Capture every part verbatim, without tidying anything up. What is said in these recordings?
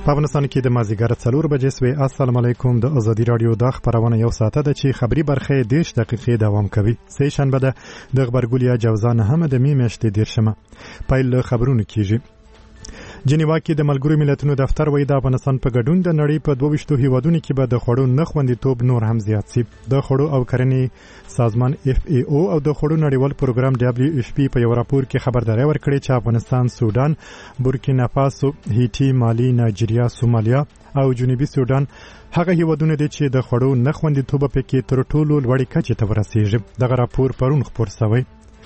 په افغانستان کې د مازدیګر څلور بجې سوې. السلام علیکم. د ازادي رادیو د خبرونه یو ساعته ده چې خبري برخه دیش دقیقې دوام کوي. سه شنبه ده د خبرګولیا جوزان هم د می میاشتې دیرشمه پایل خبرونه کیږي. جنیوا کې د ملګرو ملتونو دفتر وایي د افغانستان په ګډون د نړۍ په دوه ویشتو هیوادونو کې به د خوړو نه خوندیتوب نور هم زیات شي. د خوړو او کرنې سازمان اف ای او او د خوړو نړیوال پروګرام دبليو اف پی په یو راپور کې خبرداري ورکړې چې افغانستان، سودان، بورکینا فاسو، هیټي، مالی، نایجیریا، سومالیا او جنوبي سودان هغه هیوادونه دي چې د خوړو نه خوندیتوب په کې تر ټولو لوړې کچې ته ورسېږي. دغه راپور پرون خپور شوی.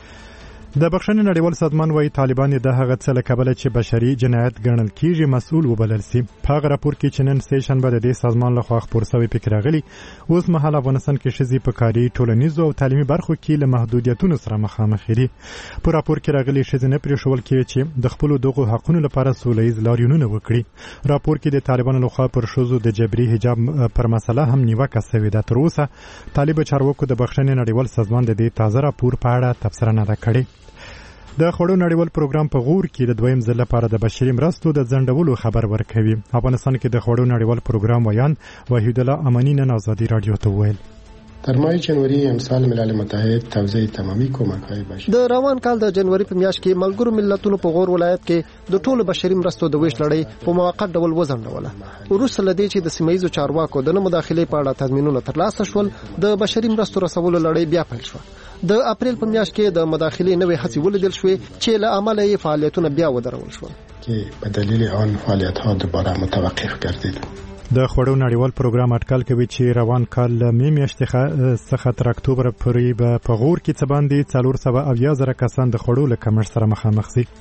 د بخښنې نړیوال سازمان وايي طالبان د هغه څه له کبله چې بشري جنایت ګڼل کیږي مسؤل وبلل سي. په هغه راپور کې چې نن سه شنبه د دې سازمان لخوا خپور شوی پکې راغلي اوس مهال افغانستان کې ښځې په کاري، ټولنیزو او تعلیمي برخو کې له محدودیتونو سره مخامخ دي. په راپور کې راغلي ښځې نه پرېښول کېږي چې د خپلو دغو حقونو لپاره سوله ییز لاریونونه وکړي. راپور کې د طالبانو لخوا پر ښځو د جبري حجاب پر مسله هم نیوکه شوې ده. تر اوسه طالب چارواکو د بخښنې نړیوال سازمان د دې تازه راپور په اړه تبصره نه ده کړې. د خوړو نړیوال پروګرام په غور کې د دویم ځل لپاره د بشري مرستو د ځنډولو خبر ورکوي. افغانستان کې د خوړو نړیوال پروګرام ویان وحید الله امانی نن ازادي رادیو ته ویل در ماه جنوری امسال ملل متحد توزیع تمامی کمک‌های بشری د روان کال د جنوري په میاشت کې ملګرو ملتونو په غور ولایت کې د ټولو بشري مرستو د ویش لړۍ په موقت ډول وځنډوله. وروسته له دې چې د سیمه ییزو چارواکو د نه مداخلې په اړه تضمینونه ترلاسه شول، د بشري مرستو رسولو لړۍ بیا پیل شوه. د اپریل په میاشت کې د مداخلې نوې هڅې ولیدل شوې چې له امله یې فعالیتونه بیا ودرول شول که به دلیل آن فعالیت‌ها دوباره متوقف گردید. د خوړو نړیوال پروګرام اټکل کوي چې روان کال له می میاشتې څخه تر اکتوبر پورې به په غور کې څه باندې څلور سوه اویا زره کسان د خوړو له کمښت سره مخامخ شي.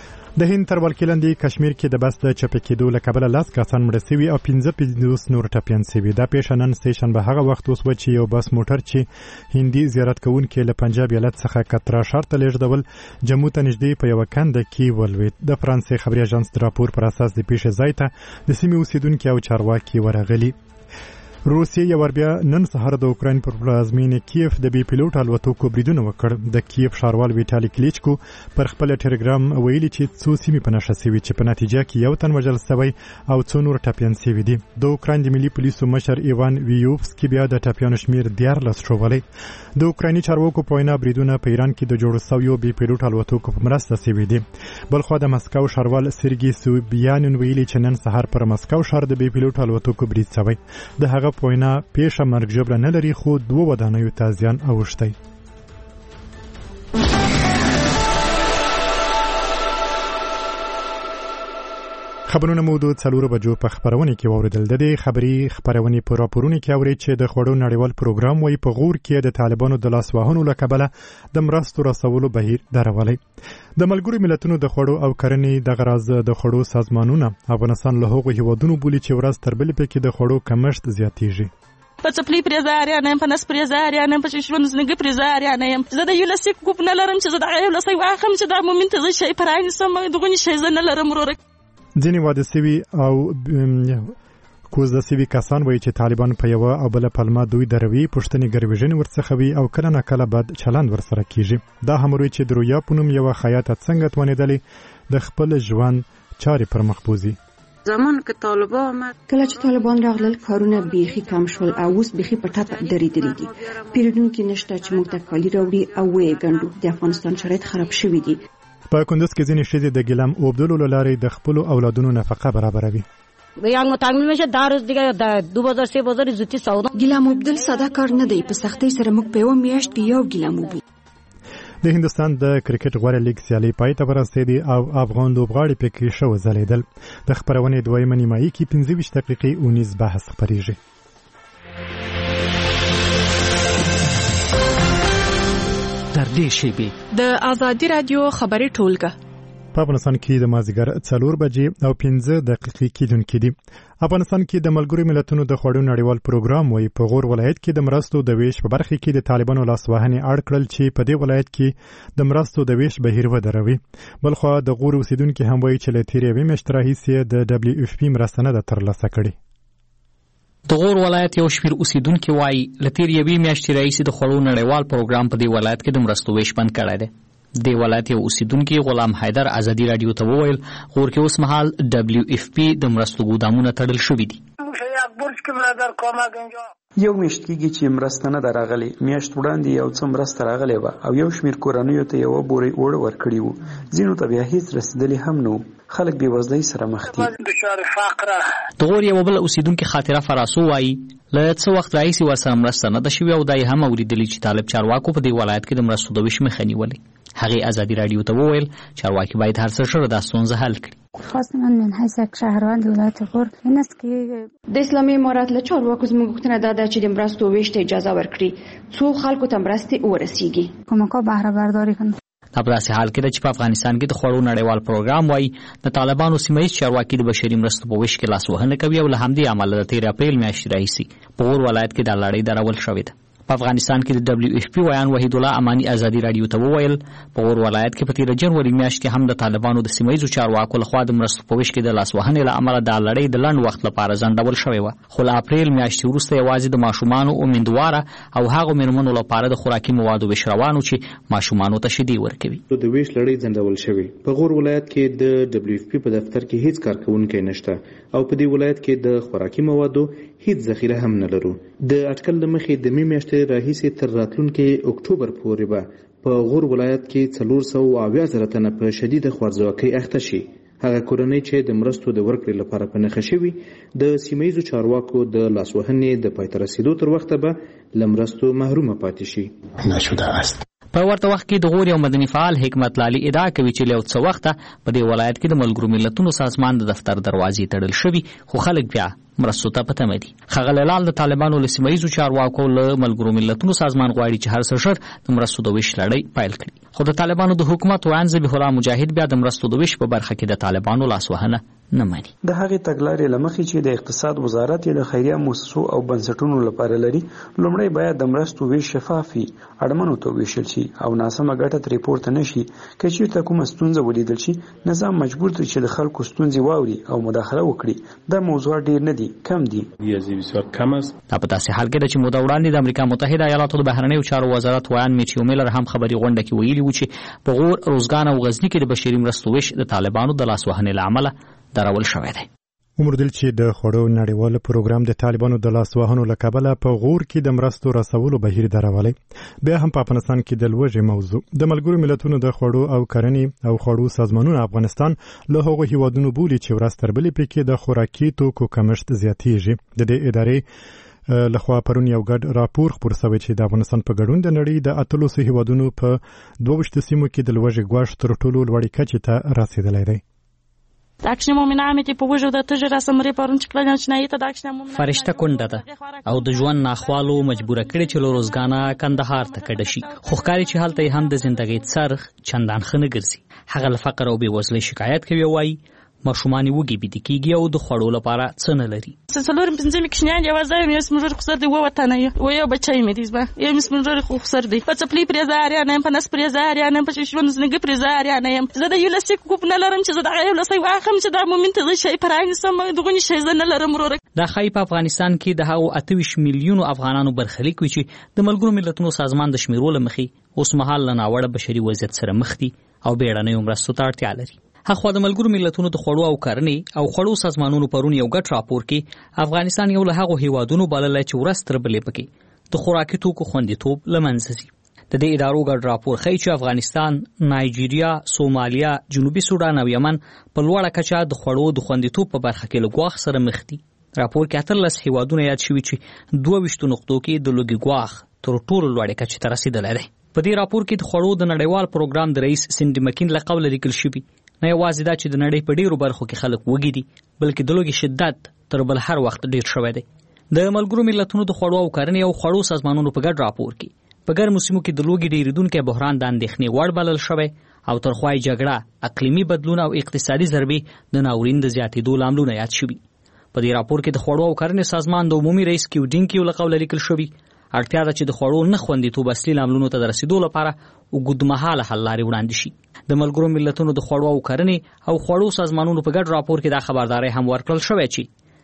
د هند تر ولکلندې کشمیر کې د بس د چپه کېدو له کبله لاس کسان مړه شوي او پنځه پنځوس نور ټپیان شوي. دا پیښه نن سه شنبه هغه وخت وسوه چې یو بس موټر چې هندي زیارت کوونکي له پنجاب ایالت څخه کترا ښار ته لیږدول جمو ته نږدې په یوه کنده کې ولوېد. د فرانسې خبري اژانس د راپور پر اساس د پیښې ځای ته د سیمې اوسیدونکي او چارواکي ورغلي. روسیې یو بیا نن سهار د اوکراین پر پلازمینې کیف د بي پیلوټ الوتکو بریدونه وکړ. د کیف ښاروال ویټالي کلیچکو پر خپل ټلګرام ویلي چې څو سیمې په نښه شوي چې په نتیجه کې یو تن وژل شوی او څو نور ټپیان شوي دي. د اوکراین د ملي پولیسو مشر ایوان ویوفسکي بیا د ټپیانو شمیر دیارلس ښوولی. د اوکرایني چارواکو په وینا بریدونه په ایران کې د جوړو شویو بي پیلوټ الوتکو په مرسته شوي دي. بلخوا د مسکو ښاروال سرګي سوبیانین ویلي چې نن سهار پر مسکو ښار د بي پیلوټ الوتکو برید شوی. د هغه په وینا پیښه مرګ ژوبله نه لري خو دوه ودانیو ته زیان اوښتی. خبرونه مو د څلورو بجو په خبرونه کې واوریدل. د دې خبري خبرونه په راپورونو کې اوري چې د خوړو نړیوال پروګرام وایي په غور کې د طالبانو د لاس وهنو له کبله د مرستو رسولو بهیر درولې. د ملګرو ملتونو د خوړو او کرنې د غراز د خوړو سازمانونه افغانستان له هغو هیوادونو بولي چې ورځ تر بلې پکې د خوړو کمښت زیاتېږي. په څپلي پرېزاریا نه یم، په نس پرېزاریا نه یم، په ششمن زنګي پرېزاریا نه یم. زه د یولسي کوپ نه لرم چې زه دغه یولسي واخلم چې دا مومن ته زه شی پرانیستم. دغونې شی زه نه لرم وروره. ځینې واده سوي او کوزده سوي کسان وایي چې طالبان په یوه او بله پلمه دوی دروي، پوښتنې ګرویژنې ورڅخه وي او کله نه کله بد چلند ورسره کیږي. دا هم وروي چې د رویا په نوم یوه خیاطه څنګه توانېدلې د خپل ژوند چارې پر مخ بوځي. زمان که طالبان آمد کله چې طالبان راغلل کارونه بیخي کم شول او اوس بیخي په ټپه درېدلي دي. پیرودونکي نشته چې موږ ته کالي راوړي او ویې ګنډو. د افغانستان شرایط خراب شوي دي. په کندز کې ځینې ښځې د ګیلم اوبدلو له لارې د خپلو اولادونو نفقه برابروي. ګیلم اوبدل ساده کار نه دی. په سختۍ سره موږ په یوه میاشت کې یو ګیلم اوبو. د هندستان د کرکټ غوره لیګ سیالۍ پای ته ورسېدې او افغان لوبغاړي پکې ښه وځلېدل. د خپرونې دویمه نیمایي کې پنځه ویشت دقیقې اونیز بحث خپرېږي. در دې شیبې د ازادي رادیو خبري ټولګه په افغانستان کې د مازدیګر څلور بجې او پنځه دقیقې کېدونکې دي. افغانستان کې د ملګرو ملتونو د خوړو نړیوال پروګرام وایي په غور ولایت کې د مرستو د ویش په برخه کې د طالبانو لاس وهنې اړ کړل چې په دې ولایت کې د مرستو د ویش بهیر ودروي. بلخوا د غور اوسیدونکي هم وایي چې له تېرې یوې میاشتې راهیسې د دبليو اف پی مرسته نه ده ترلاسه کړې. د غور ولایت یو شمېر اوسیدونکي وایي له تېرې یوې میاشتې راهیسې د خوړو نړیوال پروګرام په دې ولایت کې د مرستو ویش بند کړی دی. د ولایت یو اوسیدونکي غلام حیدر ازادي رادیو ته وویل غور کې اوس مهال دبلیو اف پی د مرستو ګودامونه تړل شوي دي. یو میاشت کېږي چې مرسته نه ده راغلې. میاشت وړاندې یو څه مرسته راغلې وه او یو شمېر کورنیو ته یوه بورۍ اوړه ورکړي وو. ځینو ته بیا هېڅ رسېدلي هم نه وو. خلک بېوزلۍ سره مخ دي. د غور یوه بله اوسیدونکې خاطره فراسو وایي له څه وخت راهیسې ورسره مرسته نه ده شوې او دا یې هم اورېدلي چې طالب چارواکو په دې ولایت کې د مرستو د ویش مخه نیولې. هغې ازادي رادیو ته وویل چارواکي باید هر څه ژر دا ستونزه حل کړي. خواست من من حیث یک شهروند ولایت غور این است که د اسلامي امارات له چارواکو زموږ غوښتنه دا ده چې د مرستو ویش ته اجازه ورکړي څو خلکو ته مرستې ورسیږي. کمک‌ها بهره برداری کنه. دا په داسې حال کې ده چې په افغانستان کې د خوړو نړیوال پروګرام وایي د طالبانو سیمه ییز چارواکي د بشري مرستو په ویش کې لاسوهنه کوي او له همدې امله د تېر اپریل میاشتې راهیسې په غور ولایت کې دا لړۍ درول شوې ده. په افغانستان کې د دبلیو اف پی ویان وحید الله امانی ازادي رادیو ته وویل په غور ولایت کې په تېره جنوري میاشت کې هم د طالبانو د سیمه ییزو چارواکو لخوا د مرستو په ویش کې د لاسوهنې له امله دا لړۍ د لنډ وخت لپاره ځنډول شوې وه. خو له اپریل میاشتې وروسته یوازې د ماشومانو امیندواره او هغو مېرمنو لپاره د خوراکي موادو ویش روان و چې ماشومانو ته شیدې ورکوي. د ویش لړۍ ځنډول شوې. په غور ولایت کې د دبلیو اف پی په دفتر کې هیڅ کارکوونکی نشته او په دې ولایت کې د خوراکي موادو هیڅ ذخیره هم نه لرو. د اټکل له مخې د مې میاشتې راهیسې تر راتلونکي اکتوبر پورې به په غور ولایت کې څلور سوه اویا زره تنه په شدیده خوارځواکۍ اخته شي. هغه کورنۍ چې د مرستو د ورکړې لپاره په نښه شوي د سیمه ییزو چارواکو د لاسوهنې د پای ته رسېدو تر وخته به له مرستو محرومه پاتې شي. نشده است. په ورته وخت کې د غور یو مدني فعال حکمت لالي ادعا کوي چې له څه وخته په دې ولایت کې د ملګرو ملتونو سازمان د دفتر دروازې تړل شوي خو خلک بیا مرستو ته په تمه دي. ښاغلی لال د طالبانو له سیمه ییزو چارواکو له ملګرو ملتونو سازمان غواړي چې هر څه ژر د مرستو د ویش لړۍ پیل کړي. خو د طالبانو د حکومت ویاند ذبیح الله مجاهد بیا د مرستو د ویش په برخه کې د طالبانو لاسوهنه نه ماني. د هغې تګلارې له مخې چې د اقتصاد وزارت یې د خیریه مؤسسو او بنسټونو لپاره لري لومړی باید د مرستو ویش شفاف وي اړمنو ته ویشل شي او ناسمه ګټه ترې پورته نه شي. که چېرته کومه ستونزه ولیدل شي نظام مجبور دی چې د خلکو ستونزې واوري او مداخله وکړي. دا موضوع ډېر نه دي کم دي. دا په داسې حال کې ده چې موده وړاندې د امریکا متحده ایالاتو د بهرنیو چارو وزارت ویان میټیو میلر هم خبري غونډه کې ویلي و چې په غور روزګان او غزني کې د بشري مرستو ویش د طالبانو د لاسوهنې له امله درول شوی دی. ومردل چې د خوړو نړیوال پروګرام د طالبانو د لاسوهنو له کبله په غور کې د مرستو رسولو بهیر درولی. بیا هم په افغانستان کې د لوږې موضوع د ملګرو ملتونو د خوړو او کرنې او خوړو سازمانونو افغانستان له هغو هیوادونو بولي چې ورځ تر بلې پکې د خوراکي توکو کمښت زیاتیږي. د دې ادارې لخوا پرون یو ګډ راپور خپور شوی چې د افغانستان په ګډون د نړۍ د اتلسو هیوادونو په دوه ویشتو سیمو کې د لوږې ګواښ تر ټولو لوړې کچې ته رسېدلی دی. فرشته کونډه ده او د ژوند ناخوالو مجبوره کړي چې له روزګانه کندهار ته کډه شي. خو ښکاري چې هلته یې هم د زندګۍ څرخ چندان ښه نه ګرځي. هغه له فقر او بېوزلۍ شکایت کوي او وایي ماشومان یې وږي بیده کېږي او د خوړو لپاره څه نه لري. څلور پنځه مې کوچنیان یوازې یم، یو سپین خسر دی، اووه تنه یو و یو بچی مې دی، یو مې سپین خو خسر دی. په څپلۍ پرې زاریانه یم، په نس پرې زاریانه یم، په شیشلو زنګي پرې زاریانه یم. زه د یولسي کوپ نه لرم چې زه دغه یولسۍ واخلم چې دا مومن ته زه شی پرانیستم، دغونې شی زه نه لرم وروره. دا ښایي په افغانستان کې د هغو اته ویشت میلیونو افغانانو برخلیک وي چې د ملګرو ملتونو سازمان د شمیرو له مخې اوس مهال له ناوړه بشري وضعیت سره مخ دي او بیړنیو مرستو ته اړتیا لري. هخوا د ملګرو ملتونو د خوړو او کرنې او خوړو سازمانونو پرون یو ګډ راپور کې افغانستان یو له هغو هیوادونو بللی چې ورځ تر بلې پکې د خوراکي توکو خوندیتوب له منځه ځي. د دې ادارو ګډ راپور ښیي چې افغانستان، نایجیریا، سومالیا، جنوبي سودان او یمن په لوړه کچه د خوړو د خوندیتوب په برخه کې له ګواښ سره مخ دي. راپور کې اتلس هیوادونه یاد شوي چې دوه ویشتو نقطو کې د لوږې ګواښ تر ټولو لوړې کچې ته رسېدلی دی. په دې راپور کې د خوړو د نړیوال پروګرام د رئیس سینډي مکین له قوله لیکل شوي نه یوازې دا چې د نړۍ په ډیرو برخو کې خلک وږي دي، بلکې د لوږې شدت تر بل هر وخت ډیر شوی دی. د ملګرو ملتونو د خوړو او کرنې او خوړو سازمانونو په ګډ راپور کې په ګرمو سیمو کې د لوږې ډیریدونکی بحران د اندېښنې وړ بلل شوی او ترخوای جګړه، اقلیمي بدلون او اقتصادي ضربې د ناورین د زیاتېدو لاملونه یاد شوي. په دې راپور کې د خوړو او کرنې سازمان د عمومي رئیس کیوډینکي له قوله لیکل شوي اړتیا ده چې د خوړو نه خوندیتوب اصلي لاملونو ته د رسېدو لپاره اوږدمهاله حل لارې وړاندې شي. د ملګرو ملتونو د خوړو او کرنې او خوړو سازمانونو په ګډ راپور کې دا خبرداری هم ورکړل شوی چې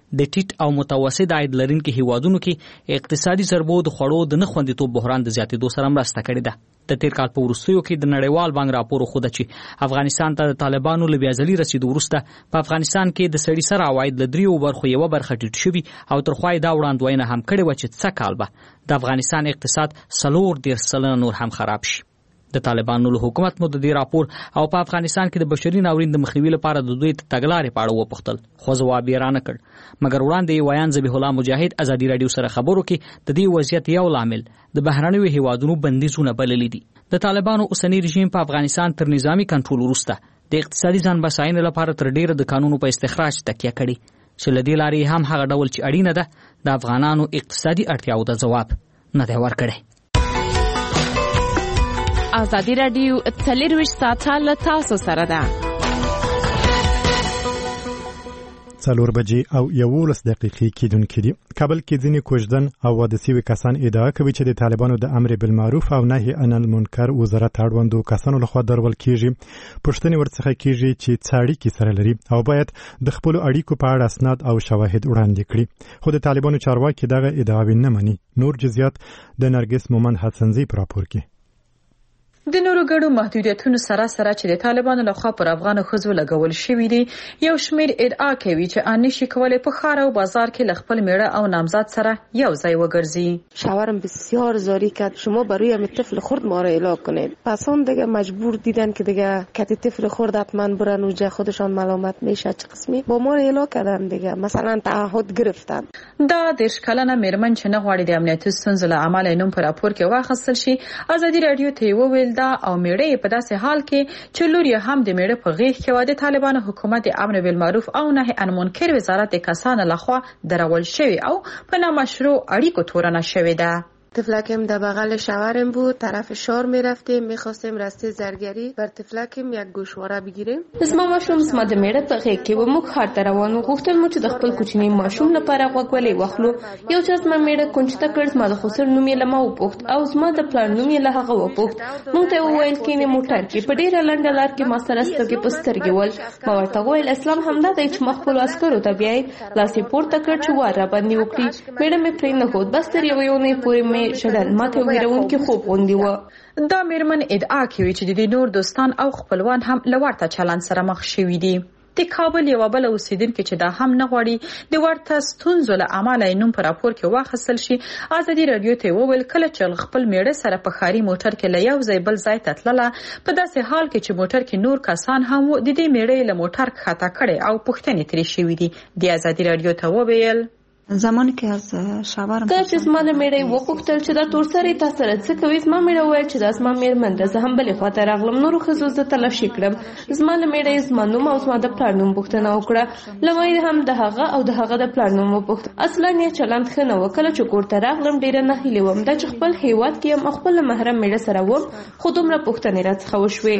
د ټیټ او متوسط عاید لرونکو هیوادونو کې اقتصادي ضربو د خوړو د نه خوندیتوب بحران د زیاتېدو سره مرسته کړې ده. د تیر کال په وروستیو کې د نړیوال بانک راپور خوده چې افغانستان ته د طالبانو له بیازلي رسیدو وروسته په افغانستان کې د سړي سر عواید له دریو برخو یوه برخه ټیټ شوي او تر خوا یې دا وړاندوینه هم کړې وه چې څه کال به د افغانستان اقتصاد څلور دېرش سلنه نور هم خراب شي. د طالبانو له حکومت مو د دې راپور او په افغانستان کې د بشري ناورین د مخنیوي لپاره د دوی تګلارې په اړه وپوښتل، خو ځواب یې رانه کړ. مګر وړاندې یې ویان ذبیح الله مجاهد ازادي راډیو سره خبرو کې د دې وضعیت یو لامل د بهرنیو هیوادونو بندیزونه بللي دي. د طالبانو اوسنی رژیم په افغانستان تر نظامی کنټرول وروسته د اقتصادي ځان بساینې لپاره تر ډیره د قانونو په استخراج تکیه کړې چې له دې لارې هم هغه ډول چې اړینه ده د افغانانو اقتصادي اړتیاو ته ځواب نه دی ورکړی. ازادي راډیو څلرویشت ساعته له تاسو سره ده. څلور بجې او یولس دقیقې کېدونکې دي. کابل کې ځینې کوژدن او واده سوي کسان ادعا کوي چې د طالبانو د امر بالمعروف او نهي عن المنکر وزارت اړوندو کسانو لخوا درول کېږي. پوښتنې ورڅخه کېږي چې څه اړیکې سره لري او باید د خپلو اړیکو په اړه اسناد او شواهد وړاندې کړي. خو د طالبانو چارواکي دغه ادعاوې نه مني. نور جزئیات د نرګس مومند حسنزي په راپور کې. د نورو ګډو محدودیتونو سره سره چې د طالبانو لخوا پر افغان ښځو لګول شوي دي، یو شمیر ادعا کوي چې آن نشي کولی په ښار او بازار کې له خپل میړه او نامزد سره یو ځای وګرځي. شوهرم بسیار زاری کرد شما برای هم طفل خرد ما را اعلام کنید. پس آن دیگه مجبور دیدن که دیگه کتی طفل خرد حتما برن اونجا خودشان ملامت میشه چه قسمی با ما را اعلام کردن دیگه مثلا تعهد گرفتن. دا دېرش کلنه میرمن چې نه غواړي د امنیتي ستونزو له امله نوم په راپور کې واخیستل شي، ازادي راډیو ته وویل دا او میړه په داسې حال کې چې لور یې هم د میړه په غیږ کې و د طالبانو حکومت د امر بالمعروف او نهي عن المنکر وزارت د کسانو لخوا درول شوی او په نامشروع اړیکو تورنه شوی ده. طفلکم در بغل شوهرم بود، طرف شار میرفتیم، میخواستیم راسته زرگری بر طفلکم یک گوشواره بگیریم. زما ماشوم زما د میړه په غیږ کې و، موږ ښار ته روان وو. غوښتل مو چې د خپل کوچني ماشوم لپاره غوږوالۍ واخلو. یو چا زما میړه کونج ته کړ، زما د خسر نوم یې له ما وپوښت او زما د پلار نوم یې له هغه وپوښت. موږ ته وویل کینې موټر کې په ډېره لنډه لار کې ما سره سترګې په سترګې ول. ما ورته وویل اسلام همدا دی چې ما خپلو عسکرو ته بیایید. لاس یې پورته کړ چې وار راباندې وکړي. میړه مې پرې نه ښود، بس تر یوې اونۍ پورې مې شډل ماته ویرونکي خوب غوندې و. دا میرمن ادعا کوي چې د دې نور دوستان او خپلوان هم له ورته چلند سره مخ شوي دي. د کابل یوه بله اوسیدونکې چې دا هم نه غواړي د ورته ستونزو له امله یې نوم په راپور کې واخیستل شي، ازادي راډیو ته وویل کله چې خپل میړه سره په ښاري موټر کې له یو ځای بل ځای ته تلله، په داسې حال کې چې موټر کې نور کسان هم وو، د دې میړه یې له موټر ښکته کړی او پوښتنې ترې شوي دي. د ازادي راډیو ته وویل زمانی که از شوهرم دا چې زما له میړه وغوښتل چې دا تور سرې تا سره څه کوي، زما میړه وویل چې دا زما میرمن ده، زه هم بلې خواته راغلم. نورو ښځو زه تلاشي کړم. زما له میړه یې زما نوم او زما د پلار نوم پوښتنه وکړه. له ما یې هم د هغه او د هغه د پلار نوم وپوښت. اصلا یې چلند ښه نه و. کله چې کور ته راغلم ډېره ناهیلې وم دا چې خپل هیواد کې یم او خپل محرم میړه سره وم، خو دومره پوښتنې راڅخه وشوې.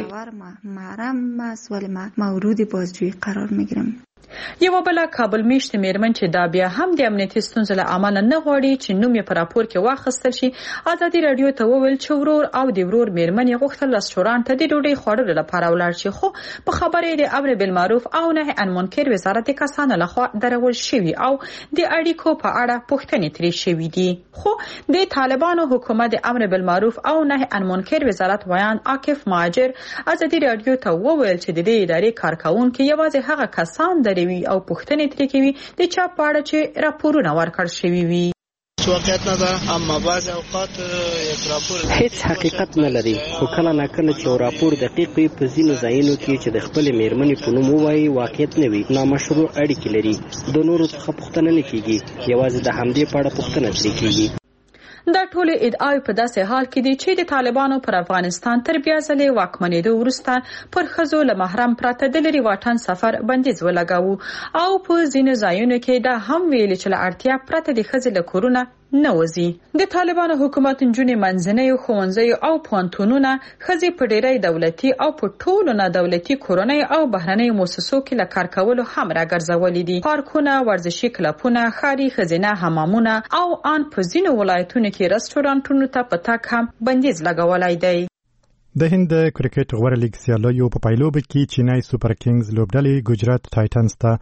محرم است ولی مورد بازجویی قرار میگیرم. یوه بله کابل میشت میرمن چې دا بیا هم د امنیتي ستونزو له امله نه غواړي چې نوم یې په راپور کې واخیستل شي، ازادي راډیو ته وویل چې ورور او د ورور میرمن یې غوښتل رستورانت ته د ډوډۍ خوړلو لپاره ولاړ شي، خو په خبره یې د امر بالمعروف او نهي عن المنکر وزارت کسانو لخوا درول شوي او د اړیکو په اړه پوښتنې ترې شوي دي. خو د طالبانو حکومت د امر بالمعروف او نهي عن المنکر وزارت ویان عاکف مهاجر ازادي راډیو ته وویل چې د دې ادارې کارکونکي یوازې هغه کسان دري او پوښتنې ترې کوي د چا په اړه چې راپورونه ورکړل شوي وي. واقعیت نه ده، اما بعض اوقات یک راپور هیڅ حقیقت نه لري، خو کله ناکله چې یو راپور دقیق وي په ځینو ځایونو کې چې د خپلې میرمنې په نوم ووایي واقعیت نه وي، نامشروع اړیکې لري. د نورو څخه پوښتنه نه کیږي، یوازې د همدې په اړه پوښتنه ترې کیږي. دا ټول ادعاوې په داسې حال کې دي چې د طالبانو پر افغانستان تر بیا ځلې واکمنېدو وروسته پر ښځو له محرم پرته د لرې واټن سفر بندیز ولګاوه او په ځینو ځایونو کې دا هم ویلي چې له اړتیا پرته د ښځې له کورونه نه وځي. د طالبانو حکومت نجونې منځنیو ښوونځیو او پوهنتونونه ښځې په ډېری دولتي او په ټولو نه دولتي کورنۍ او بهرنیو مؤسسو کې له کار کولو هم راګرځولي دي. پارکونه، ورزشي کلبونه، ښاري ښځینه حمامونه او ان په ځینو ولایتونو کې رستورانټونو ته په تګ هم بندیز لګولی دی. د هند کرکټ غوړه لیګ سیالیو په پایلوب کې چینای سوپر کینګز لوبډلې ګجرات ټایټنز ته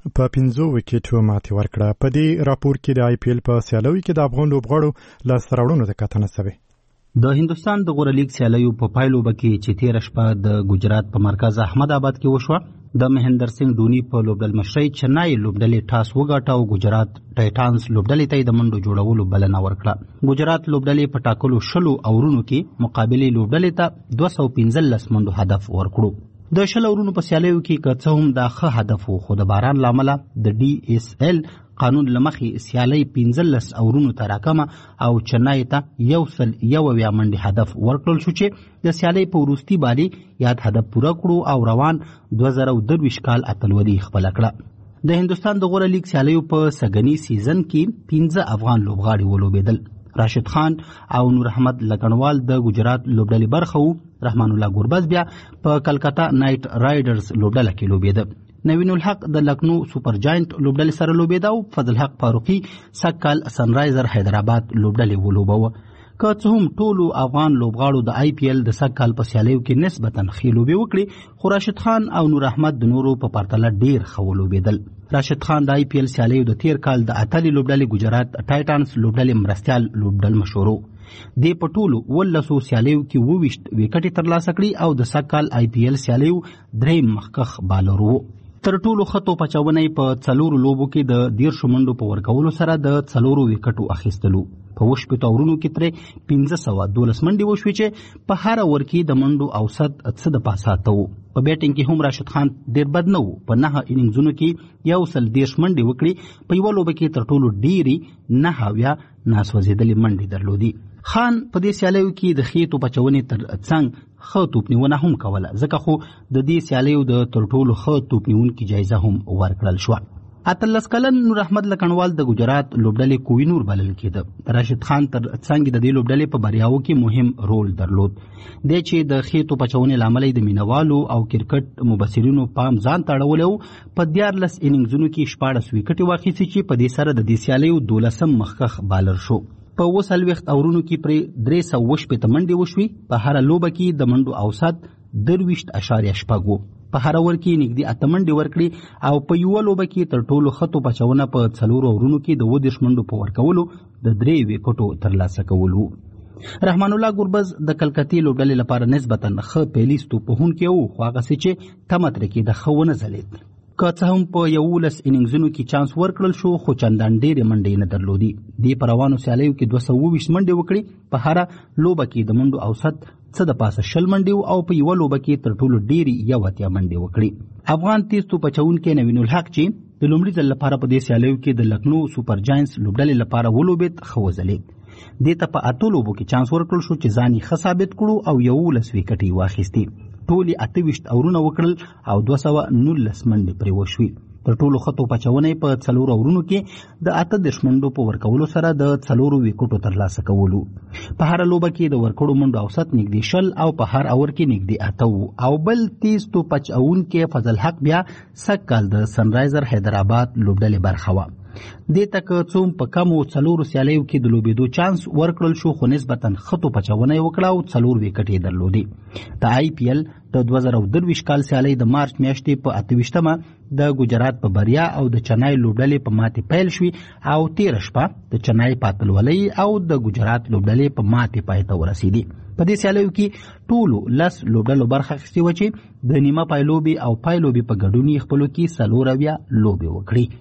په پنځو وکټو ماتې ورکړه. په دې راپور کې د آی پی ایل په سیالیو کې د افغان لوبغاړو لاسته راوړنو ته کتنه شوې. د هندستان د غوره لیګ سیالیو په پایلو کې چې تیر شپه د ګجرات په مرکز احمد آباد کې وشوه، د مهندر سنگ ډونی په لوبډل مشرۍ چنای لوبډلې ټاس وګاټه او ګجرات ټایټانز لوبډلې ته د منډو جوړولو بلنه ورکړه. ګجرات لوبډلې په ټاکلو شلو اورونو کې مقابلې لوبډلې ته دوه سوه پنځلس منډو هدف ورکړو. د شل اورونو په سیالیو کې که څه هم دا ښه هدف و، خو د باران له امله د ډي ایس ایل قانون له مخې سیالۍ پنځلس اورونو ته راکمه او چنای ته یو سل یو اویا منډې هدف ورکړل شو چې د سیالۍ په وروستي باري یاد هدف پوره کړو او روان دوه زره درویشت کال اتلولي خپله کړه. د هندوستان د غوره لیګ سیالیو په سږني سیزن کې پنځه افغان لوبغاړي ولوبېدل. راشد خان او نور احمد لکنوال د ګجرات لوبډلې برخه وو. رحمان الله ګوربز بیا په کلکتا نایټ رایډرز لوبډله کې لوبېده. نوین الحق د لکنو سوپر جاینټ لوبډلې سره لوبېده او فضل حق فاروقي سږکال سنرایزر حیدرآباد لوبډلې ولوبوه. که څه هم ټولو افغان لوبغاړو د آی پی ایل د سږکال په سیالیو کې نسبتا ښې لوبې وکړې، خو راشد خان او نور احمد د نورو په پرتله ډېر ښه ولوبېدل. راشد خان د آی پی ایل سیالیو د تیر کال د اتلې لوبډلې ګجرات ټایټانز لوبډلې مرستیال لوبډل مشورو. دې په ټولو ولسو سیالیو کې اوویشت وکټې ترلاسه کړي او د سږکال آی پی ایل سیالیو درېیم مخکښ بالر و. تر ټولو ښه توپ اچونی په څلورو لوبو کې د دیرشو منډو په ورکولو سره د څلورو وکټو اخیستلو. په اووه شپېتو اورونو کې ترې پنځه سوه دولس منډې وشوې چې په هر اور کې د منډو اوسط څه د پاسه اته و. په بیټینګ کې هم راشد خان ډېر بد نه و. په نهه اننګزونو کې یو سل دېرش منډې وکړي. په یوه لوبه کې تر ټولو ډېرې نهه اویا ناسوځېدلې منډې درلودې. خان په دې سیالیو کې د ښې توپ اچونې تر څنګ ښه توپنیونه هم کوله، ځکه خو د دې سیالیو د تر ټولو ښه توپنیونکي جایزه هم ورکړل شوه. اتلس کلن نور احمد لکنوال د ګجرات لوبډلې کوهینور بلل کېده. راشد خان تر څنګ د دې لوبډلې په بریاو کې مهم رول درلود. دی چې د ښې توپ اچونې له امله د مینوالو او کرکټ مبصرینو پام ځان ته اړولی و. په دیارلس اننګزونو کې شپاړس وکټې واخیستې چې په دې سره د دې سیالیو دولسم مخکښ بالر شو. په اووه څلوېښت اورونو کې پرې درې سوه اووه شپېته منډې وشوې. په هره لوبه کې د منډو اوسط درویشت اشاریه شپږ و. په هر اور کې نږدې اته منډې ورکړي او په یوه لوبه کې تر ټولو ښه توپ اچونه په څلورو اورونو کې د اووه دېرش منډو په ورکولو د درې وکټو ترلاسه کول و. رحمان الله ګوربز د کلکتې لوبډلې لپاره نسبتا ښه پیلیز توپوهونکی و، خو هغسې چې تمه ترې کېده ښه ونه ځلېد. که څه هم په یولس اننګزونو کې چانس ورکړل شو، خو چندان ډېرې منډې نه درلودې. دې په روانو سیالیو کې دوه سوه اوویشت منډې وکړي. په هره لوبه کې د منډو اوسط څه د پاسه شل منډې او په یوه لوبه کې تر ټولو ډېرې یو اتیا منډې وکړي. افغان تیز توپ اچوونکی نوین الحق چې د لومړي ځل لپاره په دې سیالیو کې د لکنو سوپر جاینټس لوبډلې لپاره ولوبېد، ښه وځلېد. دې ته په اتو لوبو کې چانس ورکړل شو چې ځان یې ښه ثابت کړو او یولس وکټې یې واخیستې. ټولې اته ویشت اورونه وکړل او دوه سوه نولس منډې پرې وشوې. تر ټولو ښه توپ اچونه یې په څلورو اورونو کې د اته دېرش منډو په ورکولو سره د څلورو وکټو ترلاسه کولو. په هره لوبه کې د ورکړو منډو اوسط نږدې شل او په هر اور کې نږدې اته و. او بل تیز توپ اچوونکی فضل حق بیا سږکال د سنرایزر حیدرآباد لوبډلې برخه وه. دې ته که څوم په کمو څلورو سیالیو کې د لوبېدو چانس ورکړل شو، خو نسبتا ښه توپ اچونه یې وکړه او څلور وکټې یې درلودې. د آی پی ایل د دوه زره درویشت کال سیالۍ د مارچ میاشتې په اته ویشتمه د ګجرات په بریا او د چنای لوبډلې په ماتې پیل شوې او تېره شپه د چنای په اتلولۍ او د ګجرات لوبډلې په ماتې پای ته ورسېدې. په دې سیالیو کې ټولو لس لوبډلو برخه اخیستې وه چې د نیمه پای لوبې او پای لوبې په ګډون یې خپلو کې څلور اویا لوبې وکړي.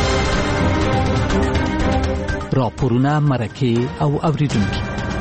راپورونه، مرکې او اوریدونکي.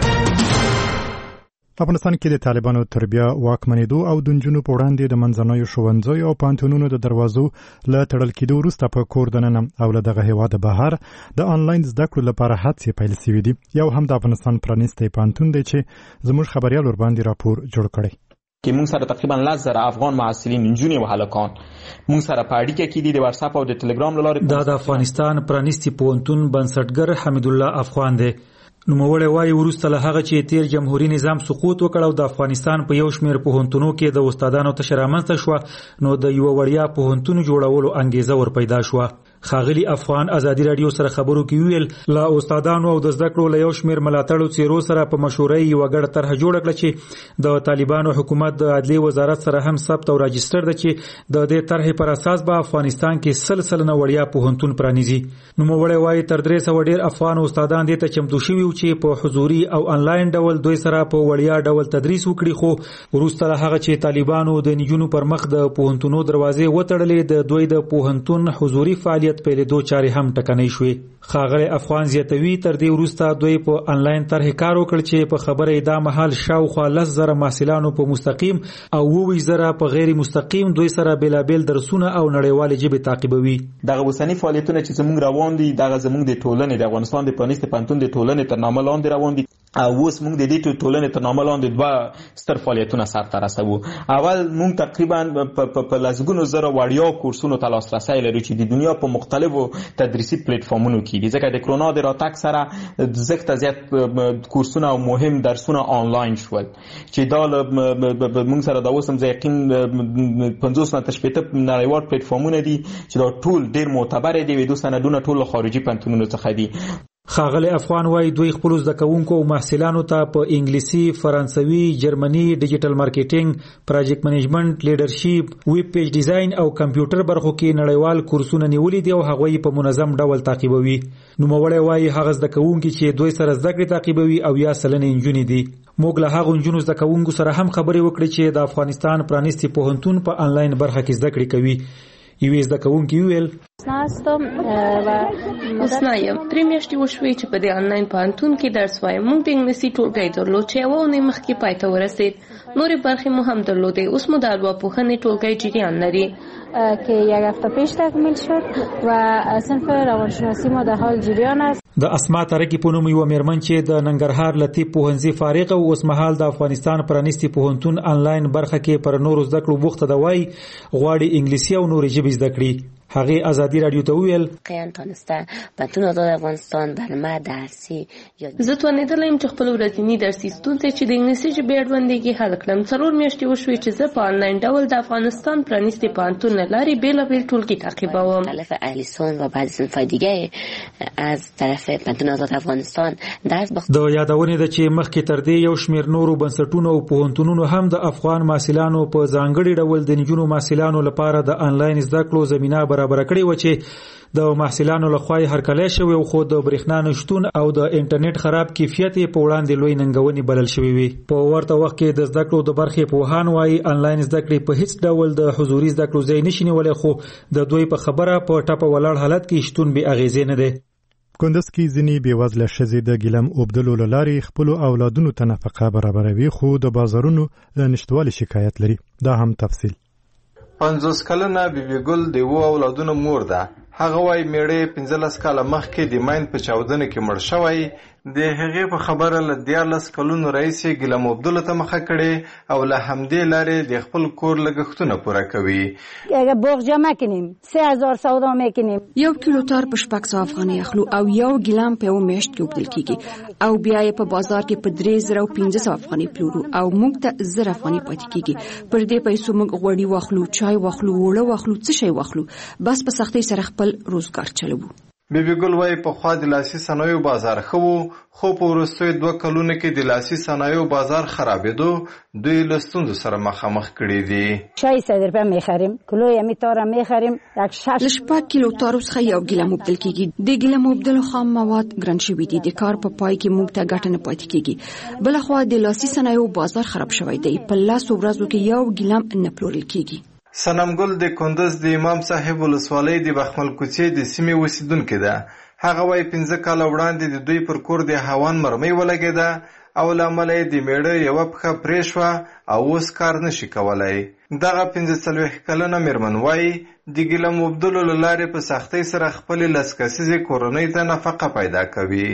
افغانستان کې د طالبانو تر بیا واکمنېدو او د نجونو په وړاندې د منځنیو ښوونځیو او پوهنتونونو د دروازو له تړل کېدو وروسته په کور دننه او له دغه هېواده بهر د آنلاین زده کړو لپاره هڅې پیل سوي دي. یو هم د افغانستان پرانیستی پوهنتون دی چې زموږ خبریال ورباندې راپور جوړ کړی. که موږ سره تقریبا لس زره افغان محصلین نجونې او هلکان موږ سره په اړیکه کې دي د واتس اپ او د ټلګرام له لارې. دا د افغانستان پرانیستی پوهنتون بنسټګر حمید الله افغان دی. نوموړی وایي وروسته له هغه چې تیر جمهوریت نظام سقوط وکړ او د افغانستان په یو شمېر پوهنتونو کې د استادانو تشه رامنځته شوه، نو د یوه وړیا پوهنتون جوړولو انګیزه ور پیدا شوه. ښاغلي افغان ازادي رادیو سره خبرو کې ویل لا استادانو او د زده کړو له یو شمېر ملاتړو څیرو سره په مشورې یوه ګډه طرحه جوړه کړه چې د طالبانو حکومت د عدلیې وزارت سره هم ثبت او راجستر ده چې د دې طرحې پر اساس به افغانستان کې سل سلنه وړیا پوهنتون پرانیزي. نوموړی وایي تر درې سوه ډېر افغان استادان دې ته چمتو شوي وو چې په حضوري او انلاین ډول دوی سره په وړیا ډول تدریس وکړي، خو وروسته له هغه چې طالبانو د نجونو پر مخ د پوهنتونو دروازې وتړلې د دوی د پوهنتون حضوري فعالیت پیلېدو چارې هم ټکنۍ شوې. ښاغلی افغان زیاتوي تر دې وروسته دوی په انلاین طرحې کار وکړ چې په خبره یې دا مهال شاوخوا لس زره محصلانو په مستقیم او اووه زره په غیر مستقیم دوی سره بېلابېل درسونه او نړیوالې ژبې تعقیبوي. دغه اوسني فعالیتونه چې زموږ روان دي دغه زموږ د ټولنې د افغانستان د پرانیستي پوهنتون د ټولنې تر نامه لاندې روان دي او اوس موږ د دې ټولنې تر نامه لاندې دوه ستر فعالیتونه سرته رسوو. اول موږ تقریبا په لسګونو زره وړیا کورسونو ته لاسرسی لرو چې د دنیا په مختلفو تدریسي پلیټفارمونو کې دي، ځکه د کرونا د راتګ سره زښته زیات کورسونه او مهم درسونه آنلاین شول چې دا موږ سره د اوس هم زه یقین پنځوس نه تر شپېته نړیوال پلیټفارمونه دي چې دا ټول ډېر معتبر دي او دوی سندونه ټول خارجي پوهنتونونو څخه دي. ښاغلی افغان وایي دوی خپلو زده کوونکو او محصلانو ته په انګلیسي، فرانسوي، جرمني، ډیجیټل مارکیټینګ، پراجیکټ منیجمنټ، لیډرشپ، ویب پیج ډیزاین او کمپیوټر برخو کې نړیوال کورسونه نیولي دي او هغوی په منظم ډول تعقیبوي. نوموړی وایي هغه زده کوونکي چې دوی سره زده کړې تعقیبوي او یا سلنې نجونې دي. موږ له هغو نجونو زده کوونکو سره هم خبرې وکړې چې د افغانستان پرانیستي پوهنتون په انلاین برخه کې زده کړې کوي. یوې زده کوونکي وویل اوس نه یم درې میاشتې وشوې چې په دې انلاین پوهنتون کې درس وایم. موږ د انګلیسي ټولګی درلود چې یوه اونۍ مخکې پای ته ورسېد. نورې برخې مو هم درلودې. اوس مو د ارواپوهنې ټولګی جریان لري که یک هفته پیش تکمیل شد و صنف روانشناسی ما در حال جریان است. د اسما ترکی په نوم یوه میرمن چې د ننګرهار له طب پوهنځي فارغه او اوس مهال د افغانستان پرانیستي پوهنتون انلاین برخه کې پر نورو زده کړو بوخته ده وایي غواړي انګلیسي او نورې ژبې زده کړي. هغې ازادي راډیو ته وویل پوهنتون آزاد افغانستان برنامه درسي زه توانېدلی یم چې خپل ورځني درسي ستونزې چې د انګلیسي ژبې اړوندېږي حل کړم. څلور میاشتې وشوې چې زه په انلاین ډول د افغانستان پرانیستي پوهنتون له لارې بېلابېل ټولګي تعقیبوم. مختلف اهل سون و بعض صنف‌های دیگه از طرف پوهنتون آزاد افغانستان درس بخ د یادونې ده چې مخکې تر دې یو شمېر نورو بنسټونو او پوهنتونونو هم د افغان محصلانو په ځانګړي ډول د نجونو محصلانو لپاره د انلاین زده کړو زمینه برابر کړې و چې د محصلانو لخوا هرکلی شوی خو د برېښنا نشتون او د انټرنیټ خراب کیفیت په وړاندې لوی ننګونې بلل شوی وي. په ورته وخت کې د زده کړو د برخې پوهان وایي انلاین زده کړې په هیڅ ډول د حضوري زده کړو ځای نشي نیولی، خو د دوی په خبره په ټپه ولاړ حالت کې شتون بې اغېزې نه دی. کندز کې ځینې بېوزله ښځې د ګیلم اوبدلو له لارې خپلو اولادونو ته نفقه برابروي، خو د بازارونو له نشتوالي شکایت لري. دا هم تفصیل. پنځوس کلنه بیبي ګل د اوو اولادونو مور ده. هغه وايي میړه پنځلس کاله مخکې د ماین په چاودنه کې مړ شوی. د هغې په خبره له دیارلس کلونو راهیسې ګیلم اوبدلو ته مخه کړې او له همدې لارې د خپل کور لګښتونه پوره کوي. اگه بغجا مکنیم سه هزار سودا میکنیم. یو کیلو تار په شپږ سوه افغانۍ اخلو او یو ګیلم په یوه میاشت کې اوبدل کیږي او بیا یې په بازار کې په درې زره او پنځه سوه افغانۍ پلورو او موږ ته زر افغانۍ پاتې کیږي. پر دې پیسو موږ غوړي واخلو، چای واخلو، اوړه واخلو، څه شی واخلو، بس په سختۍ سره خپل روزګار چلوو. بیبي ګل وايي پخوا د لاسي صنایعو بازار ښه و، خو په وروستیو دوه کلونو کې د لاسي صنایعو بازار خرابېدو دوی له ستونزو سره مخامخ کړي دي. شصت روپیه میخریم کیلو یمی تار میخریم یک شش له شپږ کیلو تارو څخه یو ګیلم اوبدل کیږي. د ګیلم اوبدلو خام مواد ګران شوي دي. د کار په پای کې موږ ته ګټه نه پاتې کیږي. بلخوا د لاسي صنایعو بازار خراب شوی دی. په لسو ورځو کې یو ګیلم نه پلورل کیږي. صنم ګل د کندز د امام صاحب ولسوالۍ د بخمل کوڅې د سیمې اوسیدونکې ده. هغه وايي پنځه کاله وړاندې د دوی پر کور د هاوان مرمۍ ولګېده او له امله یې د میړه یوه پښه پرې شوه او اوس کار نشي کولی. دغه پنځه څلوېښت کلنه میرمن وايي د ګیلم اوبدلو له لارې په سختۍ سره خپلې لس کسیزې کورنۍ ته نفقه پیدا کوي.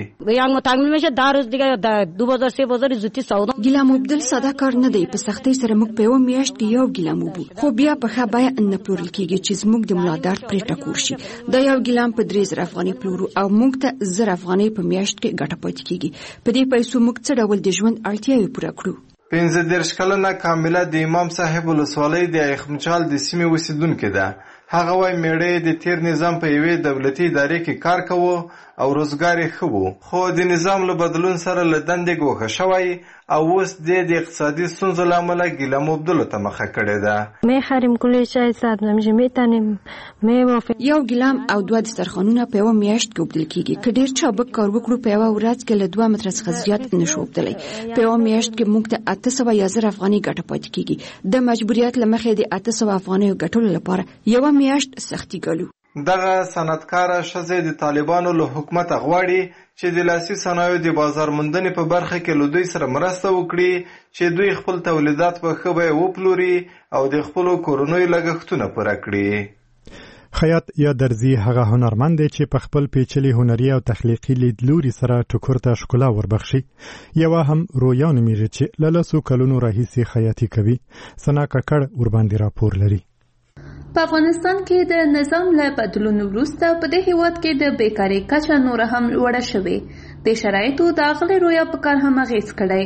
ګیلم اوبدل ساده کار نه دی. په سختۍ سره موږ په یوه میاشت کې یو ګیلم اوبو، خو بیا په ښه بیه نه پلورل کیږي چې زموږ د ملا درد پرې ټکور شي. دا یو ګیلم په درې زره افغانۍ پلورو او موږ ته زر افغانۍ په میاشت کې ګټه پاتې کیږي. په دې پیسو موږ څه ډول د ژوند اړتیاوې پوره کړو. پنځه دېرش کلنه کامله د امام صاحب ولسوالۍ د ایخمچال د سیمې اوسیدونکې ده. هغه وایي میړه د تیر نظام په یوې دولتي ادارې کې کار کوو او روزګار یې ښه و، خو د نظام له بدلون سره له دندې ګوښه شوی او اوس د اقتصادي ستونزو له امله ګیله مبدلو ته مخه کړې ده. میخریم کلی چای سبز میشه میتنیم میوافق. یو ګیلام او دوه دسترخوانونه په یوه میاشت کې اوبدل کیږي. که ډېر چابک کار وکړو په یوه ورځ کې له دوه متره څخه زیات نشو اوبدلی. په یوه میاشت کې موږ ته اته سوه یا زر افغانۍ ګټه پاتې کیږي. د مجبوریت له مخې د اته سوه افغانیو ګټلو لپاره یوه میاشت سختي ګالو. دغه صنعتکاره ښځې د طالبانو له حکومته غواړي چې د لاسي صنایعو د بازار موندنې په برخه کې له دوی سره مرسته وکړي چې دوی خپل تولیدات په ښه بیه وپلوري او د خپلو کورنیو لګښتونه پوره کړي. خیاط یا درزي هغه هنرمند دی چې په خپل پیچلي هنري او تخلیقي لیدلوري سره ټوکر ته ښکلا وربخشي. یوه هم رویا نومیږي چې له لسو کلونو راهیسې خیاطي کوي. ثنا ککړ ورباندې راپور لري. په افغانستان کې د نظام له بدلون وروسته په دې هیواد کې د بیکارۍ کچه نور هم لوړه شوې. د شرایطو د اغلې رویا په کار هم اغېز کړی.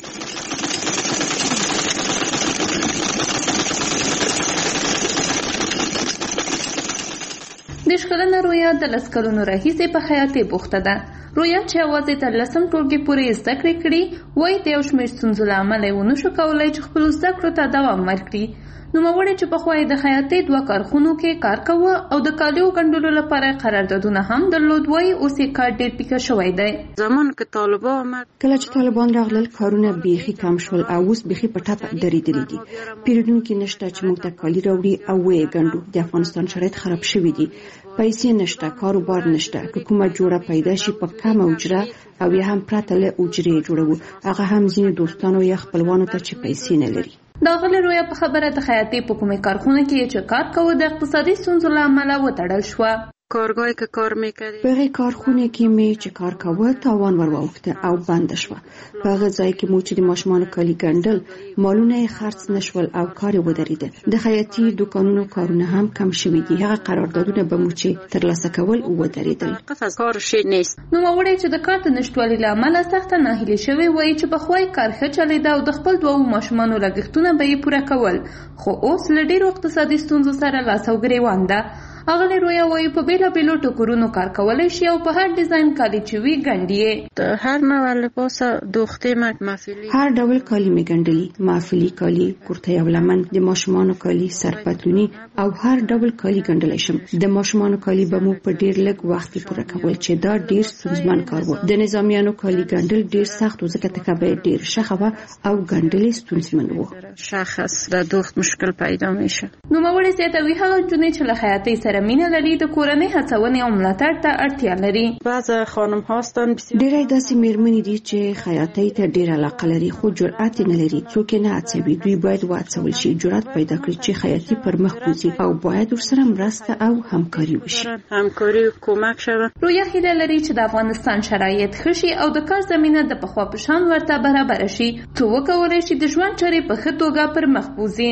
د شکلنه رویا د لس کلونو راهیسې په خیاطۍ بوخته ده. رویا چې یوازې تر لسم ټولګي پورې زده کړې کړي وایي د یو شمېر ستونزو له امله یې ونشو کولی چې خپلو زده کړو ته دوام ورکړي. نوموړی چې پخوا یې د خیاطۍ دوه کارخونو کې کار کوه او د کالیو ګنډلو لپاره قراردادونه هم درلود وایي اوس یې کار ډېر پیکه شوی دی. زمان که طالبان آمد کله چې طالبان راغلل کارونه بیخي کم شول او اوس بیخي په ټپه درېدلي دي. پیرودونکي نشته چې موږ ته کالي راوړي او ویې ګنډو. د افغانستان شرایط خراب شوي دي. پیسې نشته، کاروبار نشته. که کومه جوړه پیدا شي په کمه اجره او یا هم پرته له اجرې جوړوو، هغه هم ځینې دوستانو یا خپلوانو ته چې پیسې نه لري. د اغلې رویا په خبره د خیاطۍ په کومې کارخونه کې چې کار کوه د اقتصادي ستونزو له امله وتړل شوه. کارگاهی که کار میکردی په هغې کارخونه کې مې چې کار کوه تاوان ور واوښته او بنده شوه. په هغه ځای کې مو چې د ماشومانو کالي ګنډل مالونه یې خرڅ نشول او کار یې ودرېده. د خیاطي دوکانونو کارونه هم کم شوي دي. هغه قراردادونه به مو چې ترلاسه کول ودرېدل. کار شي نیست. نوموړی چې د کار د نشتوالي له امله سخته ناهیلې شوې وایي چې پخوا یې کار ښه چلېده او د خپل دوو ماشومانو لګښتونه به یې پوره کول، خو اوس له ډېرو اقتصادي ستونزو سره لاس او ګرېوان ده. اغلې رویا وایي په بېلابېلو ټوکرونو کار کولی شي او په هر ډیزاین کالي چې وي ګنډي یې. د هر نوع لباسه دوختې محفلي هر ډول کالي مې ګنډلي. محفلي کالي، کورتۍ او لمن، د ماشومانو کالي، سرپتلوني او هر ډول کالي ګنډلی شم. د ماشومانو کالي به مو په ډېر لږ وخت کې پوره کول چې دا ډېر ستونزمن کار و. د نظامیانو کالي ګنډل ډېر سخت و ځکه تکه به یې ډېر شخه وه او ګنډل یې ستونزمن و. شخص د دوخت مشکل پیدا میشه. نوموړی زیاتوي هغه نجونې چې له خیاطۍ سره مینه لري د کورنۍ هڅونې او ملاتړ ته اړتیا لري. بعض خانم هاستن ډېری داسې میرمنې دي چې خیاطۍ ته ډېر علاقه لري خو جرأت نه لري. څوک یې نه هڅوي. دوی باید وهڅول شي، جرأت پیدا کړي چې خیاطۍ پر مخ بوځي او باید ورسره مرسته او همکاري وشي. همکاري کمک شوه. رویا هیله لري چې د افغانستان شرایط ښه شي او د کار زمینه د پخوا په شان ورته برابره شي، څو وکولی شي د ژوند چارې په ښه توګه پر مخ بوځي.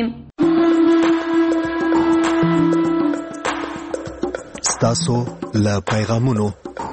ستاسو له پیغامونو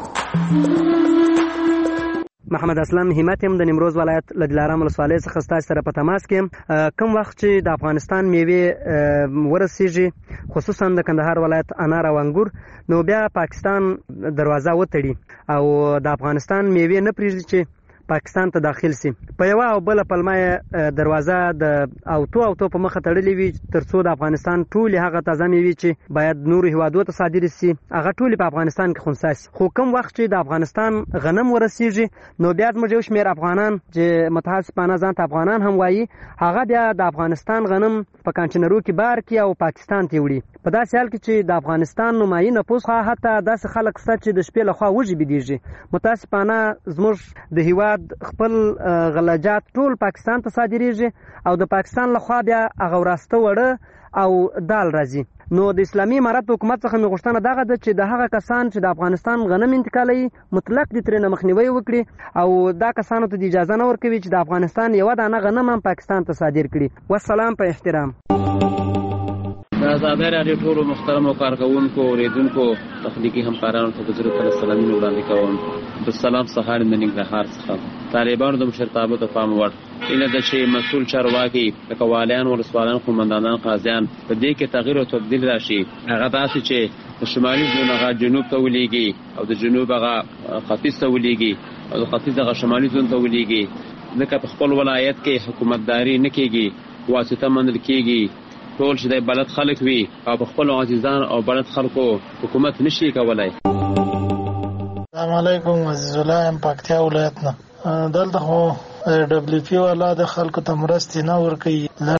محمد اسلام همت يم د نیمروز ولایت له دلارام ولسوالۍ څخه ستاسو سره په تماس کې. کوم وخت چې د افغانستان میوې ورسیږي خصوصا د کندهار ولایت انار او انګور نو بیا پاکستان دروازه وتړي او د افغانستان میوې نه پریږدي چې پاکستان ته داخل سي. په یو او بل پلمه دروازه د اوتو اوتو په مخه تړلې وي ترڅو د افغانستان ټول هغه تازه میوې چې باید نور هیوادو ته صادر سي هغه ټول په افغانستان کې خنثی سي. خو کوم وخت چې د افغانستان غنم ورسیږي نو بیا موږ یو شمېر افغانان چې متاسفانه ځان ته افغانان هم وایي هغه بیا د افغانستان غنم په کانټینرو کې بار کړي او پاکستان ته وړي. په داسې حال کې چې د افغانستان نمایي نفوس حتی داسې خلک شته چې د شپې لخوا وږي بېدېږي. متاسفانه زموږ د هیواد خپل غلجات ټول پاکستان ته صادریږي او د پاکستان لخوا بیا هغه وراسته وړه او دال راځي. نو د اسلامي امارت حکومت څخه مې غوښتنه دغه ده چې د هغه کسان چې د افغانستان غنم انتقالوي مطلق دې ترېنه مخنیوی وکړي او دا کسانو ته د اجازه نه ورکوي چې د افغانستان یوه دانه غنم هم پاکستان ته صادر کړي. والسلام په احترام. د آزادۍ راډیو ټولو محترمو کارکوونکو اورېدونکو تخنیکي همکارانو ته د زړه تله سلامونه وړاندې کوم. د سلام سهار د ننګرهار څخه طالبانو د مشرتابه ته پام وړ اینه د چې مسول چارواکي لکه والیان ولسوالان قومندانان قاضیان په دې کې تغییر او تبدیل راشي هغه داسې چې د شمالي زون هغه جنوب ته ولېږي او د جنوب هغه ختیځ ته ولېږي او د ختیځ هغه شمالي زون ته ولېږي ځکه په خپل ولایت کې حکومتداري نه کېږي واسطه منل کېږي ټول چې د بلد خلک وي او په خپل عزیزان او بلد خلکو حکومت نشي کولای. السلام علیکم عزیز الله ام پکتیا ولایت نه دلته خو ډبلیو پی والا د خلکو ته مرستې نه ورکوي